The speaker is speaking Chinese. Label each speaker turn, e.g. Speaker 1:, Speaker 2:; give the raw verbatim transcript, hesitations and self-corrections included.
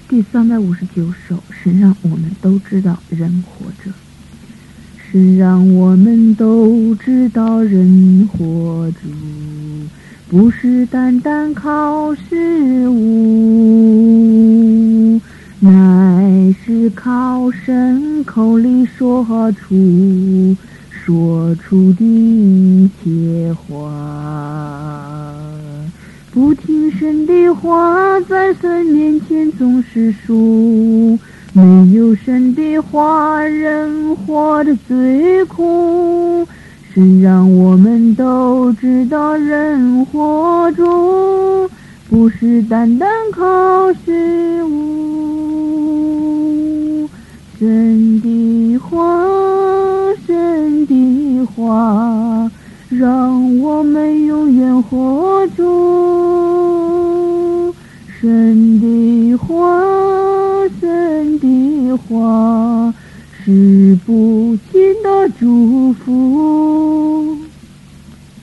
Speaker 1: 第三百五十九首，神让我们都知道人活着。神让我们都知道人活着，不是单单靠事物，乃是靠神口里说出说出的一切话。不听神的话，在神面前总是输。没有神的话，人活着最苦。神让我们都知道人活着，不是单单靠事物。神的话，神的话，让我们永远活着。神的话，神的话，是不尽的祝福。